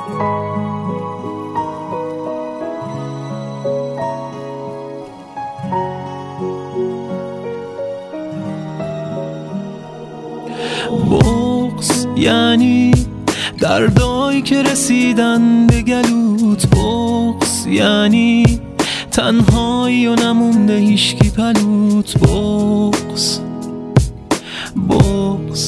بغض یعنی دردایی که رسیدن به گلوت، بغض یعنی تنهایی و نمونده هیشکی پلوت، بغض بغض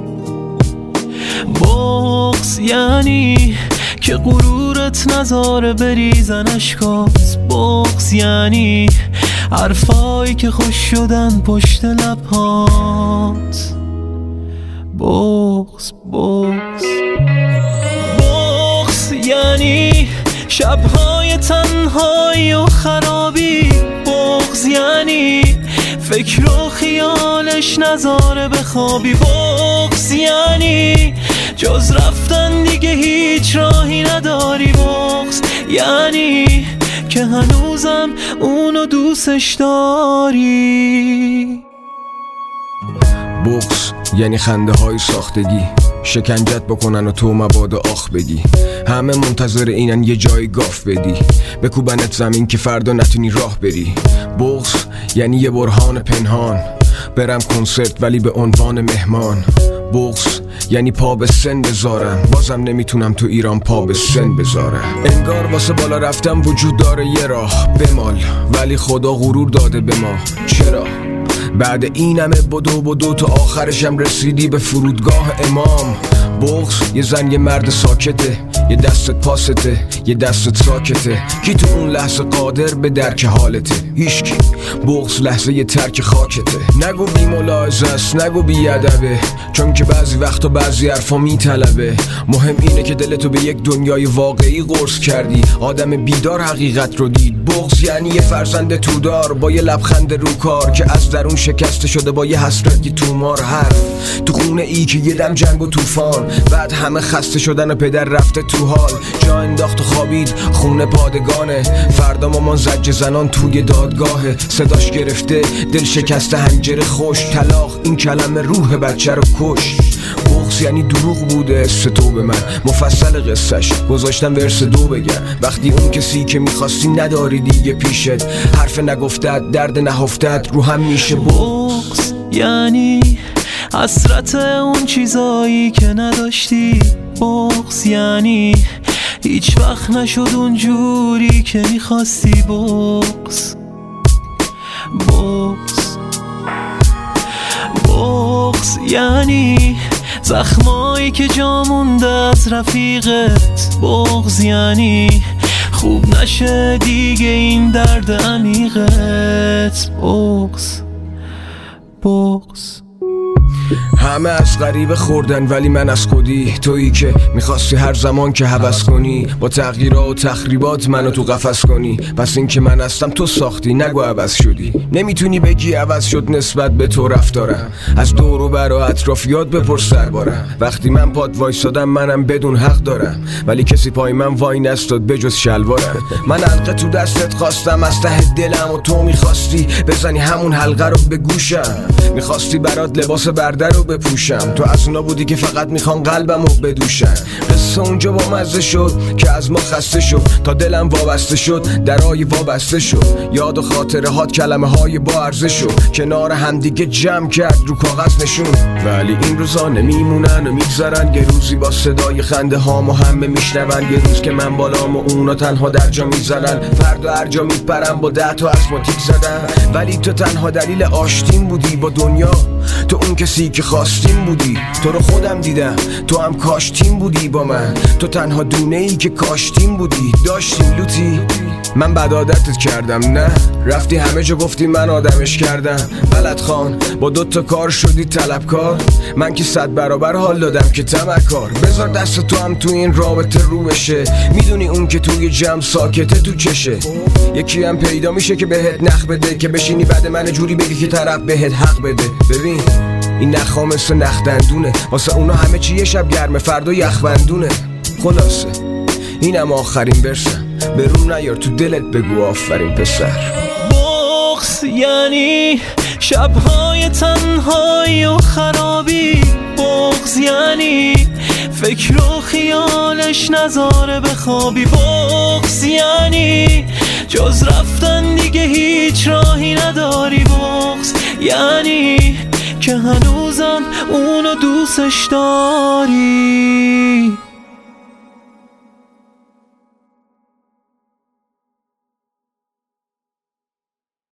بغض یعنی که غرورت نذاره بریزن اشکات، بغض یعنی حرفایی که خوش شدن پشت لبهات، بغض بغض بغض یعنی شبهای تنهایی و خرابی، بغض یعنی فکر و خیالش نذاره بخوابی، بغض یعنی جز رفتن دیگه هیچ راهی نداری، بغض یعنی که هنوزم اونو دوستش داری. بغض یعنی خنده های ساختگی، شکنجت بکنن و تو مبادا آخ بگی، همه منتظر اینن یه جای گاف بدی، بکوبنت زمین که فردا نتونی راه بری. بغض یعنی یه برهان پنهان، برم کنسرت ولی به عنوان مهمان. بغض یعنی پا به سن بذارم، بازم نمیتونم تو ایران پا به سن بذارم. انگار واسه بالا رفتم وجود داره یه راه بمال، ولی خدا غرور داده به ما. چرا؟ بعد این همه بدو تا آخرشم رسیدی به فرودگاه امام. بغض یه زن یه مرد ساکته، یه دستت پاسته یه دستت ساکته، کی تو اون لحظه قادر به درک حالته؟ هیچکی. بغض لحظه یه ترک خاکته. نگو بی ملاحظه است، نگو بی ادبه، چون که بعضی وقتا بعضی حرفا میطلبه. مهم اینه که دلتو به یک دنیای واقعی قرص کردی، آدم بیدار حقیقت رو دید. بغض یعنی یه فرزند تودار با یه لبخند رو کار که از درون شکسته شده با یه حسرتی تومار. حرف تو خونه ای که یه دم جنگ و طوفان، بعد همه خسته شدن و پدر رفته تو حال، جا انداخت و خوابید خونه پادگانه. فردا مامان زجر زنان توی دادگاهه، صداش گرفته دل شکسته حنجره خوش، طلاق این کلمه روح بچه رو کش. بغض یعنی دروغ بوده تو به من، مفصل قصهش گذاشتم ورس 2 بگم. وقتی اون کسی که میخواستی نداری دیگه پیشت، حرف نگفتت درد نهفتت رو هم میشه. بغض یعنی حسرت اون چیزایی که نداشتی، بغض یعنی هیچ وقت نشد اون جوری که میخواستی. بغض بغض بغض یعنی زخمایی که جا مونده از رفیقت، بغض یعنی خوب نشه دیگه این درد عمیقت. بغض بغض همه از غریبه خوردن ولی من از خودی، تویی که میخواستی هر زمان که هوس کنی با تغییرات و تخریبات منو تو قفس کنی. پس این که من هستم تو ساختی، نگو عوض شدی. نمیتونی بگی عوض شد نسبت به تو رفتارم، از دور و بر و اطرافیات بپرس دربارم. وقتی من پاد وایسادم منم بدون حق دارم، ولی کسی پای من وای نستاد بجز شلوارم. من حلقه تو دستت خواستم از ته دلم و تو میخواستی بزنی همون حلقه رو به گوشم. میخواستی برات لباس برده رو بپوشم، تو از اونا بودی که فقط میخوان قلبم رو بدوشن. قصه اونجا با مزه شد که از ما خسته شد، تا دلم وابسته شد درای وابسته شد. یاد و خاطره هات کلمه های با ارزش شد، کنار همدیگه جمع کرد رو کاغذ نشون. ولی این روزا نمیمونن و میگذرن، یه روزی با صدای خنده هامو همه میشنون. یه روز که من بالام و اونا تنها در جا میزنن، فردا هر جا میپرم با 10 تا اسماتیک زدن. ولی تو تنها دلیل آشتیم بودی با دنیا، تو اون کسی که خواستیم بودی. تو رو خودم دیدم تو هم کاشتیم بودی با من، تو تنها دونه ای که کاشتیم بودی. داشتیم لوتی من بد عادتت کردم، نه رفتی همه جا گفتی من آدمش کردم. بلد خان با 2 تا کار شدی طلبکار، من که 100 برابر حال دادم که تمکار. بذار دست تو هم تو این رابطه رو بشه، میدونی اون که توی جمع ساکته تو چشه. یکی هم پیدا میشه که بهت نخ بده، که بشینی بعد من جوری بگی که طرف بهت حق بده. ببین این نخا مثل نخ دندونه، واسه اونا همه چی یه شب گرمه فردا یخبندونه. خلاصه اینم آخرین برسم، برون نیار تو دلت بگو آفرین پسر. بغض یعنی شبهای تنهایی و خرابی، بغض یعنی فکر و خیالش نذاره بخوابی. بغض یعنی جز رفتن دیگه هیچ راهی نداری. بغض یعنی که هنوزم اونو دوستش داری.